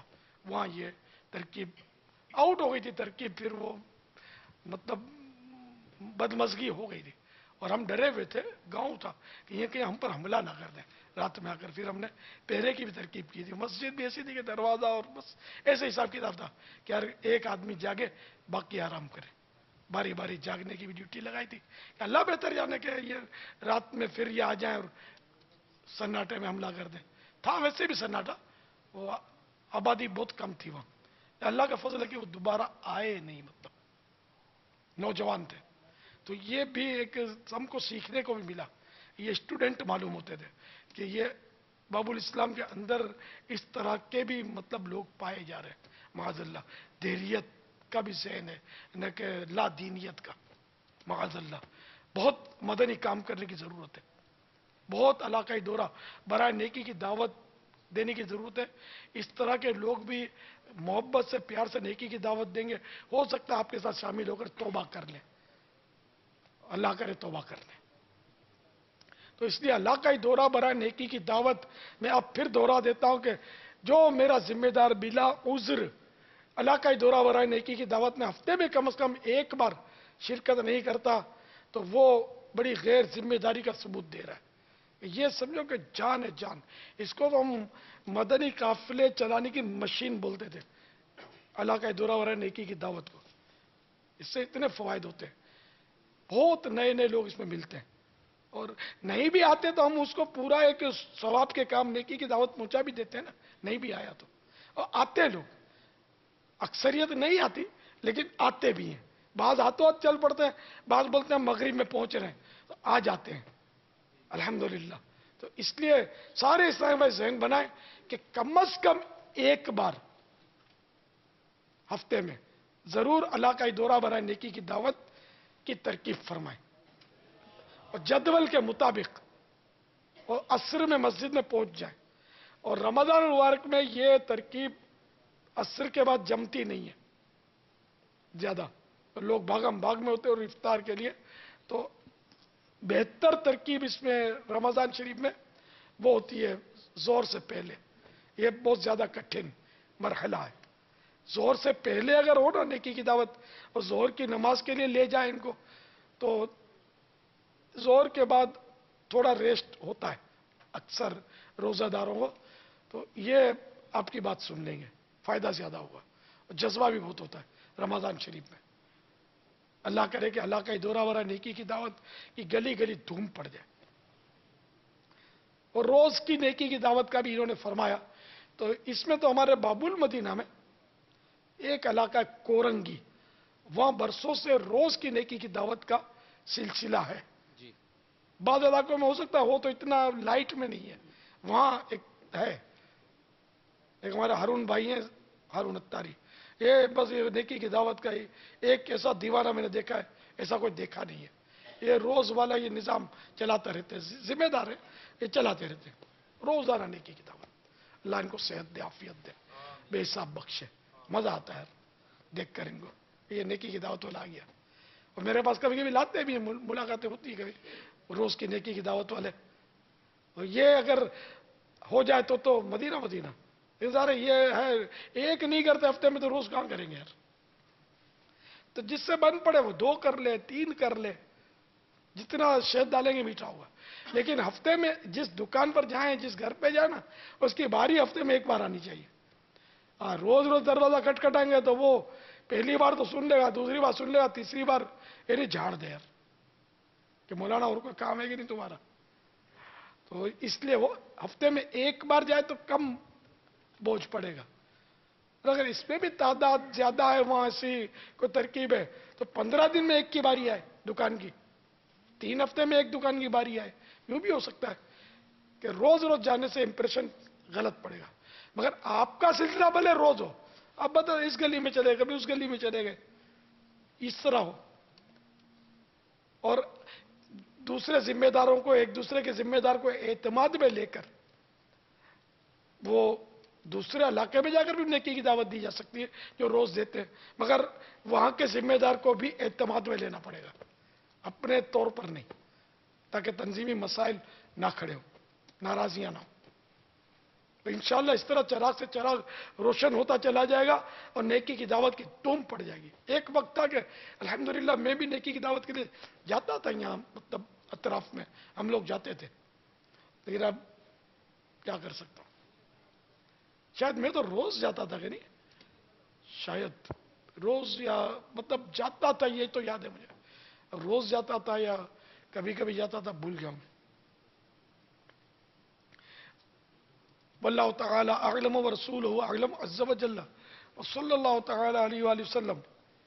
वहाँ ये तरकीब आउट हो गई थी तरकीब, फिर वो मतलब बदमजगी हो गई थी और हम डरे हुए थे, गांव था कि ये कहीं हम पर हमला ना कर दें रात में आकर। फिर हमने पहरे की भी तरकीब की थी। मस्जिद भी ऐसी थी कि दरवाज़ा और बस ऐसे हिसाब किताब था कि यार एक आदमी जागे बाकी आराम करे, बारी बारी जागने की भी ड्यूटी लगाई थी कि अल्लाह बेहतर जाने के ये रात में फिर ये आ जाए और सन्नाटे में हमला कर दें। था वैसे भी सन्नाटा, वो आबादी बहुत कम थी वहाँ। अल्लाह का फजल है कि वो दोबारा आए नहीं, मतलब नौजवान थे। तो ये भी एक हमको सीखने को भी मिला। ये स्टूडेंट मालूम होते थे कि ये बाबुल इस्लाम के अंदर इस तरह के भी मतलब लोग पाए जा रहे हैं। माज़अल्लाह देरियत का भी ज़हन है, न कि ला दीनियत का। माज़अल्लाह बहुत मदनी काम करने की ज़रूरत है, बहुत इलाकाई दौरा बराए नेकी की दावत देने की ज़रूरत है। इस तरह के लोग भी मोहब्बत से प्यार से नेकी की दावत देंगे, हो सकता है आपके साथ शामिल होकर तौबा कर लें, अल्लाह करे तौबा कर लें। तो इसलिए अल्लाह का ही दौरा बराए नेकी की दावत मैं अब फिर दोहरा देता हूं कि जो मेरा जिम्मेदार बिला उज्र अल्लाह का ही दौरा बराए नेकी की दावत में हफ्ते में कम से कम एक बार शिरकत नहीं करता, तो वो बड़ी गैर जिम्मेदारी का सबूत दे रहा है। ये समझो कि जान है जान। इसको तो हम मदनी काफिले चलाने की मशीन बोलते थे, अल्लाह का दौरा बराए नेकी की दावत को। इससे इतने फवायद होते हैं, बहुत नए नए लोग इसमें मिलते हैं। और नहीं भी आते तो हम उसको पूरा एक सवाब के काम नेकी की दावत पहुंचा भी देते हैं ना, नहीं भी आया तो। और आते हैं लोग, अक्सरियत नहीं आती लेकिन आते भी हैं। बाज हाथों हाथ चल पड़ते हैं, बाज बोलते हैं मगरिब में पहुंच रहे हैं, तो आ जाते हैं अल्हम्दुलिल्लाह। तो इसलिए सारे इस्लाम भाई जहन बनाए कि कम अज कम एक बार हफ्ते में जरूर अल्लाह का दौरा बराए नेकी की दावत की तरकीब फरमाए और जदवल के मुताबिक, और असर में मस्जिद में पहुंच जाए। और रमजान मुबारक में ये तरकीब असर के बाद जमती नहीं है ज्यादा, तो लोग भागम भाग में होते हैं। और इफ्तार के लिए तो बेहतर तरकीब इसमें रमजान शरीफ में वो होती है जोर से पहले। ये बहुत ज्यादा कठिन मरहला है। जोर से पहले अगर हो ना नेकी की दावत, और जोहर की नमाज के लिए ले जाए इनको, तो जोहर के बाद थोड़ा रेस्ट होता है अक्सर रोजादारों को, तो ये आपकी बात सुन लेंगे, फायदा ज्यादा होगा। और जज्बा भी बहुत होता है रमजान शरीफ में। अल्लाह करे कि अल्लाह का दौरा वरा नेकी की दावत की गली गली धूम पड़ जाए। और रोज की नेकी की दावत का भी इन्होंने फरमाया। तो इसमें तो हमारे बाबुल मदीना में एक इलाका कोरंगी, वहां बरसों से रोज की नेकी की दावत का सिलसिला है। बाद इलाकों में हो सकता है हो तो इतना लाइट में नहीं है, वहां एक है। एक हमारे हारून भाई हैं, हारून अत्तारी, ये बस ये नेकी की दावत का ही एक ऐसा दीवाना मैंने देखा है, ऐसा कोई देखा नहीं है। ये रोज वाला ये निजाम चलाते रहते हैं, जिम्मेदार है, ये चलाते रहते हैं रोजाना नेकी की दावत। अल्लाह इनको सेहत दे, आफियत दे, बेहिसाब बख्शे। मजा आता है देख कर इनको, ये नेकी की दावत वाला आ गया। और मेरे पास कभी कभी लाते भी, मुलाकातें होती है कभी रोज की नेकी की दावत वाले। और ये अगर हो जाए तो तो मदीना मदीना इंतजार है। ये है एक नहीं करते हफ्ते में, तो रोज कहां करेंगे यार। तो जिससे बन पड़े वो दो कर ले, तीन कर ले, जितना शहद डालेंगे मीठा होगा। लेकिन हफ्ते में जिस दुकान पर जाएं, जिस घर पे जाए ना, उसकी बारी हफ्ते में एक बार आनी चाहिए। हाँ, रोज रोज दरवाजा खटखटाएंगे तो वो पहली बार तो सुन लेगा, दूसरी बार सुन लेगा, तीसरी बार ये झाड़ दे यार कि मौलाना और कोई काम है कि नहीं तुम्हारा। तो इसलिए वो हफ्ते में एक बार जाए तो कम बोझ पड़ेगा। और अगर इसमें भी तादाद ज्यादा है, वहां ऐसी कोई तरकीब है, तो पंद्रह दिन में एक की बारी आए दुकान की, तीन हफ्ते में एक दुकान की बारी आए। यूं भी हो सकता है कि रोज रोज जाने से इंप्रेशन गलत पड़ेगा। मगर आपका सिलसिला भले रोज हो, अब बताओ इस गली में चले गए, कभी उस गली में चले गए, इस तरह हो। और दूसरे जिम्मेदारों को, एक दूसरे के जिम्मेदार को एतमाद में लेकर वो दूसरे इलाके में जाकर भी नेकी की दावत दी जा सकती है जो रोज देते हैं। मगर वहां के जिम्मेदार को भी एतमाद में लेना पड़ेगा, अपने तौर पर नहीं, ताकि तंजीमी मसाइल ना खड़े हो, नाराजियां ना हो। تو انشاءاللہ اس طرح چراغ سے چراغ روشن ہوتا چلا جائے گا اور نیکی کی دعوت کی توم پڑ جائے گی. ایک وقت تھا کہ الحمدللہ میں بھی نیکی کی دعوت کے لیے جاتا تھا, یہاں مطلب اطراف میں ہم لوگ جاتے تھے, لیکن اب کیا کر سکتا ہوں. شاید میں تو روز جاتا تھا کہ نہیں, شاید روز یا مطلب جاتا تھا, یہ تو یاد ہے مجھے, روز جاتا تھا یا کبھی کبھی جاتا تھا, بھول گیا ہوں. واللہ تعالی اعلم ورسولہ اعلم عز وجل وصلی اللہ تعالی علیہ وآلہ وسلم.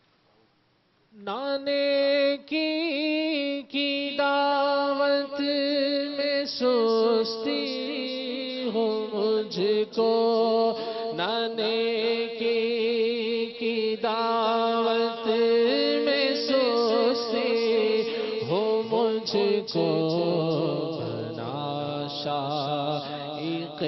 نانے کی کی دعوت میں سستی ہو مجھ کو, نانے کی کی دعوت میں سستی ہو مجھ کو, بنا شائق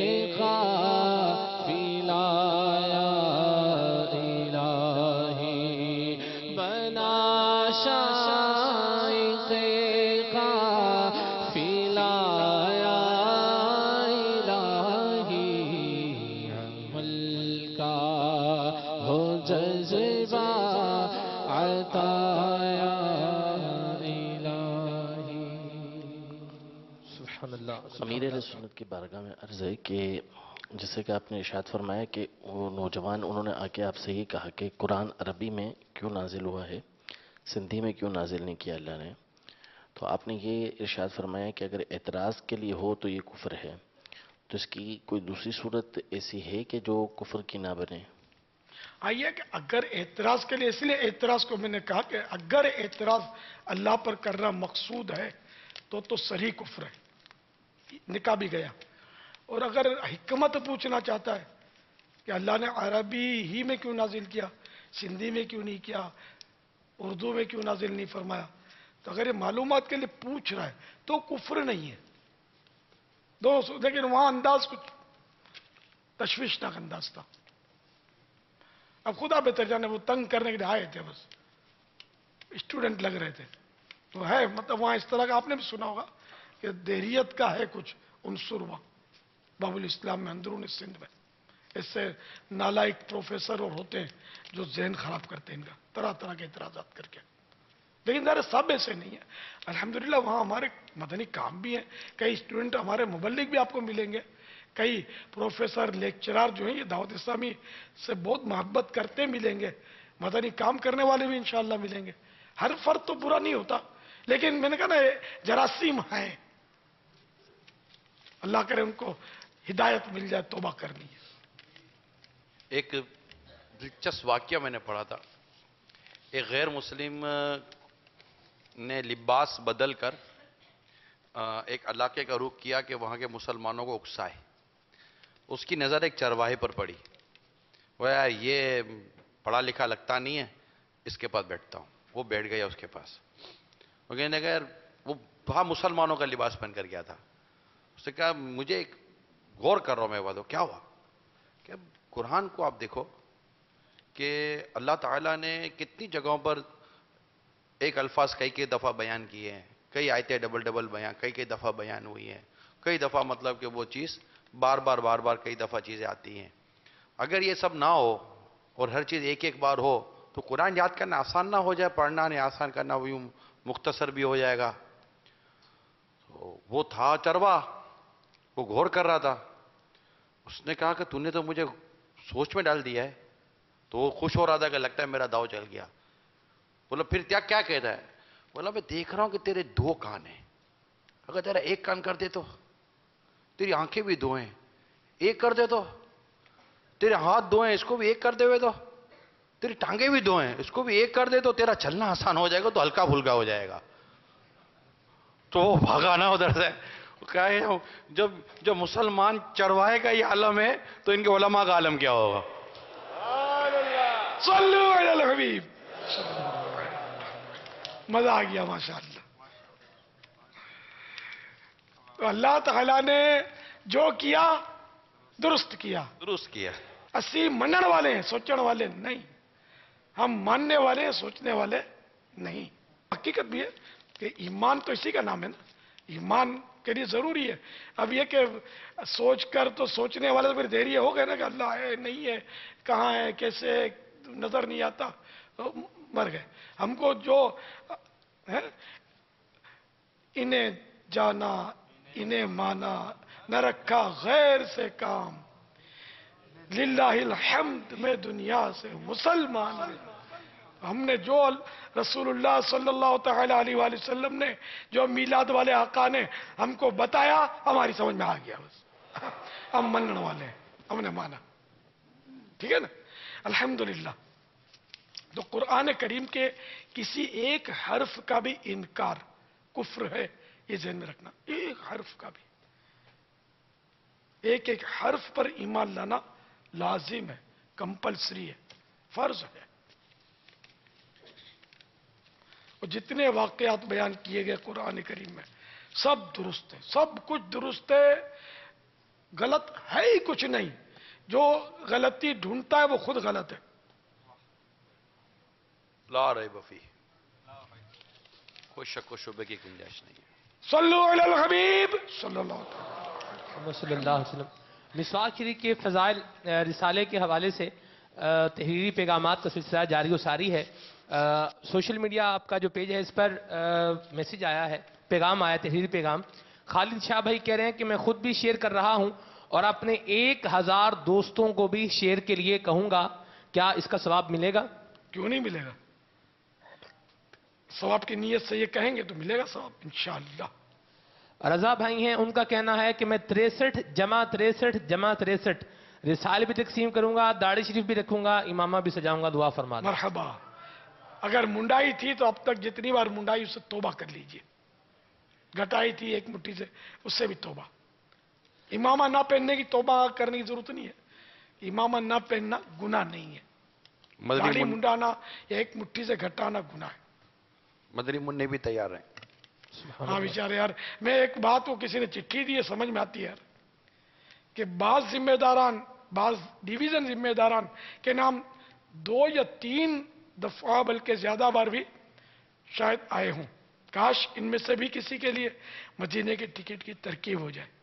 امیر اہل سنت کی بارگاہ میں عرض ہے کہ جیسے کہ آپ نے ارشاد فرمایا کہ وہ نوجوان انہوں نے آ کے آپ سے یہ کہا کہ قرآن عربی میں کیوں نازل ہوا ہے, سندھی میں کیوں نازل نہیں کیا اللہ نے, تو آپ نے یہ ارشاد فرمایا کہ اگر اعتراض کے لیے ہو تو یہ کفر ہے, تو اس کی کوئی دوسری صورت ایسی ہے کہ جو کفر کی نہ بنے؟ آئیے کہ اگر اعتراض کے لیے, اس لیے اعتراض کو میں نے کہا کہ اگر اعتراض اللہ پر کرنا مقصود ہے تو تو صریح کفر ہے, نکاح بھی گیا. اور اگر حکمت پوچھنا چاہتا ہے کہ اللہ نے عربی ہی میں کیوں نازل کیا, سندھی میں کیوں نہیں کیا, اردو میں کیوں نازل نہیں فرمایا, تو اگر یہ معلومات کے لیے پوچھ رہا ہے تو کفر نہیں ہے دوست, لیکن وہاں انداز کچھ تشویشناک انداز تھا. اب خدا بہتر جانے, وہ تنگ کرنے کے لیے آئے تھے, بس اسٹوڈنٹ لگ رہے تھے. تو ہے مطلب وہاں اس طرح کا آپ نے بھی سنا ہوگا کہ دہریت کا ہے کچھ عنصر وہاں باب الاسلام میں, اندرون سندھ میں. اس سے نالائق پروفیسر اور ہوتے ہیں جو ذہن خراب کرتے ہیں ان کا طرح طرح کے اعتراضات کر کے, لیکن ذرا سب ایسے نہیں ہے. الحمدللہ وہاں ہمارے مدنی کام بھی ہیں, کئی اسٹوڈنٹ ہمارے مبلغ بھی آپ کو ملیں گے, کئی پروفیسر لیکچرار جو ہیں یہ دعوت اسلامی سے بہت محبت کرتے ملیں گے, مدنی کام کرنے والے بھی انشاءاللہ ملیں گے. ہر فرد تو برا نہیں ہوتا, لیکن میں نے کہا نا جراثیم ہیں, اللہ کرے ان کو ہدایت مل جائے, توبہ کرنی ہے. ایک دلچسپ واقعہ میں نے پڑھا تھا. ایک غیر مسلم نے لباس بدل کر ایک علاقے کا رخ کیا کہ وہاں کے مسلمانوں کو اکسائے. اس کی نظر ایک چرواہے پر پڑی. وہ یار یہ پڑھا لکھا لگتا نہیں ہے, اس کے پاس بیٹھتا ہوں. وہ بیٹھ گیا اس کے پاس. وہ کہنے لگا یار, وہ وہاں مسلمانوں کا لباس پہن کر گیا تھا. اس نے کہا مجھے ایک غور کر رہا ہوں میں, بات کیا ہوا کہ قرآن کو آپ دیکھو کہ اللہ تعالیٰ نے کتنی جگہوں پر ایک الفاظ کئی کئی دفعہ بیان کیے ہیں, کئی آیتیں ڈبل ڈبل بیان کئی کئی دفعہ بیان ہوئی ہیں, کئی دفعہ مطلب کہ وہ چیز بار بار بار بار کئی دفعہ چیزیں آتی ہیں. اگر یہ سب نہ ہو اور ہر چیز ایک ایک بار ہو تو قرآن یاد کرنا آسان نہ ہو جائے, پڑھنا نہیں آسان کرنا وہ یوں مختصر بھی ہو جائے گا. تو وہ تھا چروا, وہ غور کر رہا تھا. اس نے کہا کہ تو نے تو مجھے سوچ میں ڈال دیا ہے. تو وہ خوش ہو رہا تھا کہ لگتا ہے میرا داؤ چل گیا. بولا پھر کیا کیا کہتا ہے؟ بولا میں دیکھ رہا ہوں کہ تیرے دو کان ہیں, اگر تیرا ایک کان کر دے تو, تیری آنکھیں بھی دو ہیں ایک کر دے تو, تیرے ہاتھ دو ہیں اس کو بھی ایک کر دے ہوئے تو, تیری ٹانگیں بھی دو ہیں اس کو بھی ایک کر دے تو تیرا چلنا آسان ہو جائے گا, تو ہلکا پھلکا ہو جائے گا. تو وہ بھاگا نا ادھر سے. جب جب مسلمان چرواہے کا یہ عالم ہے تو ان کے علماء کا عالم کیا ہوگا؟ صلو علی الحبیب. مزہ آ گیا ماشاءاللہ. تو اللہ تعالیٰ نے جو کیا درست کیا, درست کیا. اسی منن والے ہیں, سوچن والے نہیں. ہم ماننے والے ہیں, سوچنے والے نہیں. حقیقت بھی ہے کہ ایمان تو اسی کا نام ہے نا. ایمان کے لیے ضروری ہے. اب یہ کہ سوچ کر تو سوچنے والے تو پھر دیر ہو گئے نا کہ اللہ ہے نہیں ہے, کہاں ہے, کیسے ہے, نظر نہیں آتا, مر گئے. ہم کو جو ہے انہیں جانا انہیں مانا نہ رکھا غیر سے کام, للہ الحمد میں دنیا سے مسلمان آیا. ہم نے جو رسول اللہ صلی اللہ تعالی علیہ وآلہ وسلم نے, جو میلاد والے آقا نے ہم کو بتایا, ہماری سمجھ میں آ گیا, بس ہم منن والے ہیں, ہم نے مانا. ٹھیک ہے نا, الحمدللہ. تو قرآن کریم کے کسی ایک حرف کا بھی انکار کفر ہے, یہ ذہن میں رکھنا. ایک حرف کا بھی, ایک ایک حرف پر ایمان لانا لازم ہے, کمپلسری ہے, فرض ہے. اور جتنے واقعات بیان کیے گئے قرآن کریم میں سب درست ہے, سب کچھ درست ہے, غلط ہے ہی کچھ نہیں. جو غلطی ڈھونڈتا ہے وہ خود غلط ہے. لا ریب فیہ, کوئی شک و شبے کی گنجائش نہیں ہے. صلو علی الحبیب صلی اللہ علیہ صلی اللہ علیہ وسلم. مسواک شریف کے فضائل رسالے کے حوالے سے تحریری پیغامات کا سلسلہ جاری و ساری ہے. سوشل میڈیا آپ کا جو پیج ہے اس پر میسج آیا ہے, پیغام آیا, تحریری پیغام. خالد شاہ بھائی کہہ رہے ہیں کہ میں خود بھی شیئر کر رہا ہوں اور اپنے ایک ہزار دوستوں کو بھی شیئر کے لیے کہوں گا, کیا اس کا ثواب ملے گا؟ کیوں نہیں ملے گا؟ ثواب کی نیت سے یہ کہیں گے تو ملے گا ثواب انشاءاللہ. رضا بھائی ہیں, ان کا کہنا ہے کہ میں تریسٹھ جمع تریسٹھ جمع تریسٹھ رسالے بھی تقسیم کروں گا, داڑھی شریف بھی رکھوں گا, امامہ بھی سجاؤں گا, دعا فرما دیں. مرحبا. اگر منڈائی تھی تو اب تک جتنی بار منڈائی اس سے توبہ کر لیجئے. گھٹائی تھی ایک مٹھی سے, اس سے بھی توبہ. امامہ نہ پہننے کی توبہ کرنے کی ضرورت نہیں ہے. امامہ نہ پہننا گناہ نہیں ہے. داڑھی منڈانا یا ایک مٹھی سے گھٹانا گناہ ہے. مدنی منع بھی تیار ہیں. ہاں بیچارے یار, میں ایک بات کو کسی نے چٹھی دی ہے, سمجھ میں آتی ہے یار, کہ بعض ذمہ داران, بعض ڈویژن ذمہ داران کے نام دو یا تین دفعہ بلکہ زیادہ بار بھی شاید آئے ہوں. کاش ان میں سے بھی کسی کے لیے مدینے کے ٹکٹ کی ترکیب ہو جائے,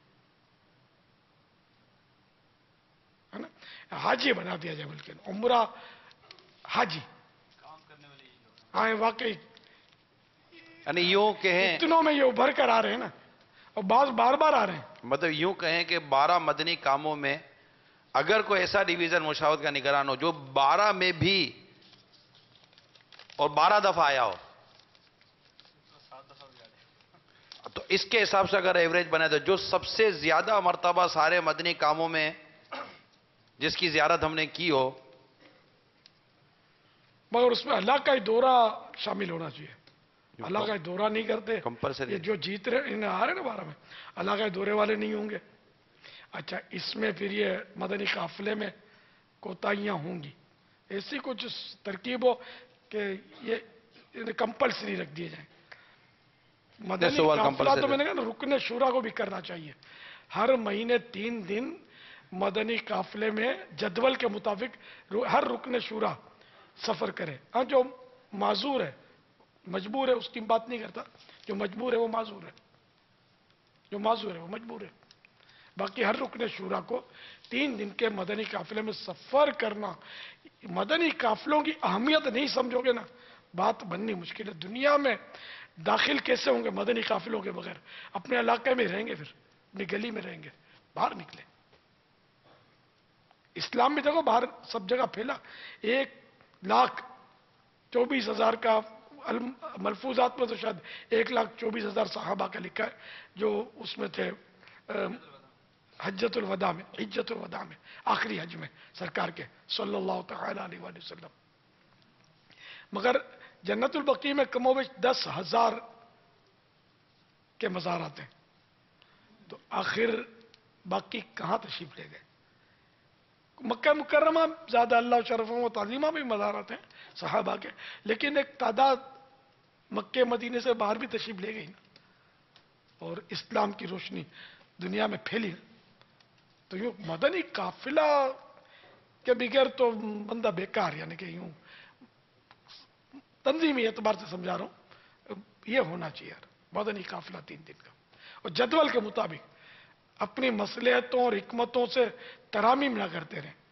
ہے نا, حاجی بنا دیا جائے, بلکہ عمرہ حاجی. ہاں واقعی یعنی یوں کہیں, اتنوں میں یہ ابھر کر آ رہے ہیں نا, اور بعض بار بار آ رہے ہیں. مطلب یوں کہیں کہ بارہ مدنی کاموں میں اگر کوئی ایسا ڈویژن مشاورت کا نگران ہو جو بارہ میں بھی اور بارہ دفعہ آیا ہو, تو اس کے حساب سے اگر ایوریج بنے تو جو سب سے زیادہ مرتبہ سارے مدنی کاموں میں جس کی زیارت ہم نے کی ہو, مگر اس میں اللہ کا ہی دورہ شامل ہونا چاہیے. اللہ کا دورہ نہیں کرتے, یہ جو جیت رہے انہیں آ رہے نا بارہ میں, اللہ کا دورے والے نہیں ہوں گے. اچھا, اس میں پھر یہ مدنی قافلے میں کوتاہیاں ہوں گی, ایسی کچھ ترکیب ہو کہ یہ کمپلسری رکھ دیے جائیں. مدنی قافلہ تو میں نے کہا نا رکن شورا کو بھی کرنا چاہیے. ہر مہینے تین دن مدنی قافلے میں جدول کے مطابق ہر رکن شورا سفر کرے. ہاں, جو معذور ہے مجبور ہے اس کی بات نہیں کرتا, جو مجبور ہے وہ معذور ہے, جو معذور ہے وہ مجبور ہے. باقی ہر رکن شورا کو تین دن کے مدنی قافلے میں سفر کرنا. مدنی قافلوں کی اہمیت نہیں سمجھو گے نا, بات بننی مشکل ہے. دنیا میں داخل کیسے ہوں گے مدنی قافلوں کے بغیر؟ اپنے علاقے میں رہیں گے, پھر اپنی گلی میں رہیں گے, باہر نکلے. اسلام میں دیکھو باہر سب جگہ پھیلا. ایک لاکھ چوبیس ہزار کا ملفوظات میں تو شاید ایک لاکھ چوبیس ہزار صحابہ کا لکھا ہے جو اس میں تھے حجت الوداع میں, حجت الوداع میں, آخری حج میں سرکار کے صلی اللہ تعالی علیہ وآلہ وسلم. مگر جنت البقیع میں کم و بیش دس ہزار کے مزارات ہیں, تو آخر باقی کہاں تشریف لے گئے؟ مکہ مکرمہ زیادہ اللہ شرفوں و تعظیمہ بھی مزارات ہیں صحابہ کے, لیکن ایک تعداد مکہ مدینے سے باہر بھی تشریف لے گئی نا, اور اسلام کی روشنی دنیا میں پھیلی. تو یوں مدنی قافلہ کے بغیر تو بندہ بیکار, یعنی کہ یوں تنظیمی اعتبار سے سمجھا رہا ہوں, یہ ہونا چاہیے یار مدنی قافلہ تین دن کا. اور جدول کے مطابق اپنی مصلحتوں اور حکمتوں سے ترامیم نہ کرتے رہیں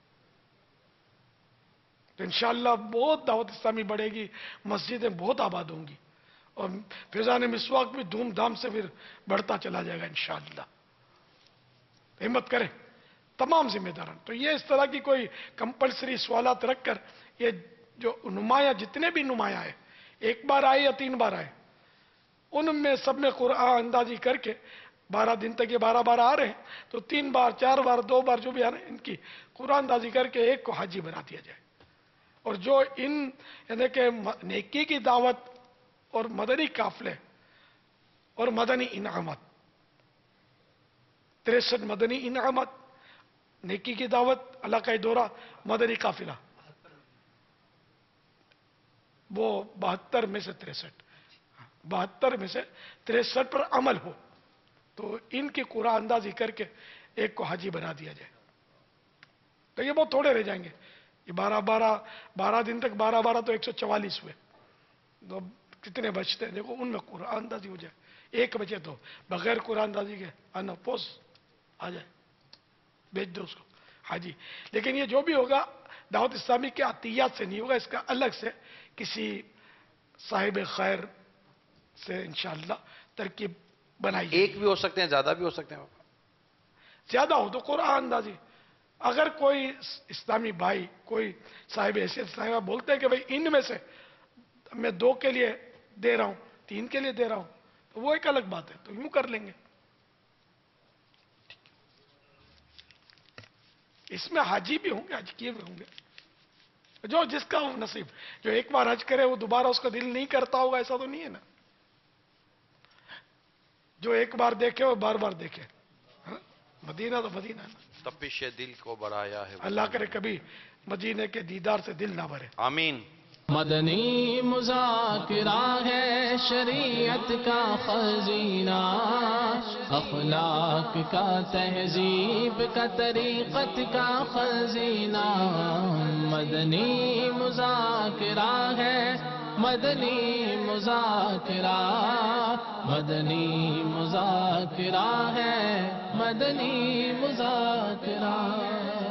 تو انشاءاللہ بہت دعوت اسلامی بڑھے گی، مسجدیں بہت آباد ہوں گی اور فیضان مسواک بھی دھوم دھام سے پھر بڑھتا چلا جائے گا انشاءاللہ۔ ہمت کریں تمام ذمہ داران۔ تو یہ اس طرح کی کوئی کمپلسری سوالات رکھ کر یہ جو نمایاں جتنے بھی نمایاں ہیں ایک بار آئے یا تین بار آئے ان میں سب میں قرآن اندازی کر کے بارہ دن تک یہ بارہ بار آ رہے ہیں تو تین بار چار بار دو بار جو بھی آ رہے ہیں ان کی قرآن اندازی کر کے ایک کو حاجی بنا دیا جائے، اور جو ان یعنی کہ نیکی کی دعوت اور مدنی قافلے اور مدنی انعامات، تریسٹھ مدنی انعامات، نیکی کی دعوت، علاقائی دورہ، مدنی قافلہ، وہ بہتر میں سے تریسٹھ بہتر میں سے تریسٹھ پر عمل ہو تو ان کی قرآن اندازی کر کے ایک کو حاجی بنا دیا جائے تو یہ بہت تھوڑے رہ جائیں گے۔ یہ بارہ بارہ بارہ دن تک بارہ بارہ تو ایک سو چوالیس ہوئے، تو کتنے بچتے ہیں دیکھو، ان میں قرآن اندازی ہو جائے۔ ایک بچے تو بغیر قرآن اندازی کے آنا پوس آ جائے، بیچ دو اس کو حاجی۔ لیکن یہ جو بھی ہوگا دعوت اسلامی کے عطیات سے نہیں ہوگا، اس کا الگ سے کسی صاحب خیر سے انشاءاللہ ترکیب بنائی جائے۔ ایک بھی ہو سکتے ہیں، زیادہ بھی ہو سکتے ہیں۔ زیادہ ہو تو قرآن اندازی۔ اگر کوئی اسلامی بھائی کوئی صاحب حیثیت صاحبہ بولتے ہیں کہ بھئی ان میں سے میں دو کے لیے دے رہا ہوں، تین کے لیے دے رہا ہوں، تو وہ ایک الگ بات ہے، تو یوں کر لیں گے۔ اس میں حاجی بھی ہوں گے، حج کیے بھی ہوں گے، جو جس کا وہ نصیب۔ جو ایک بار حج کرے وہ دوبارہ اس کا دل نہیں کرتا ہوگا، ایسا تو نہیں ہے نا۔ جو ایک بار دیکھے وہ بار بار دیکھے۔ ہاں؟ مدینہ تو مدینہ ہے نا۔ تپش دل کو بڑھایا ہے۔ اللہ کرے کبھی مدینے کے دیدار سے دل نہ بھرے۔ آمین۔ مدنی مذاکرہ ہے شریعت کا خزینہ، اخلاق کا تہذیب کا طریقت کا خزینہ۔ مدنی مذاکرہ ہے، مدنی مذاکرہ، مدنی مذاکرہ ہے، مدنی مذاکرہ۔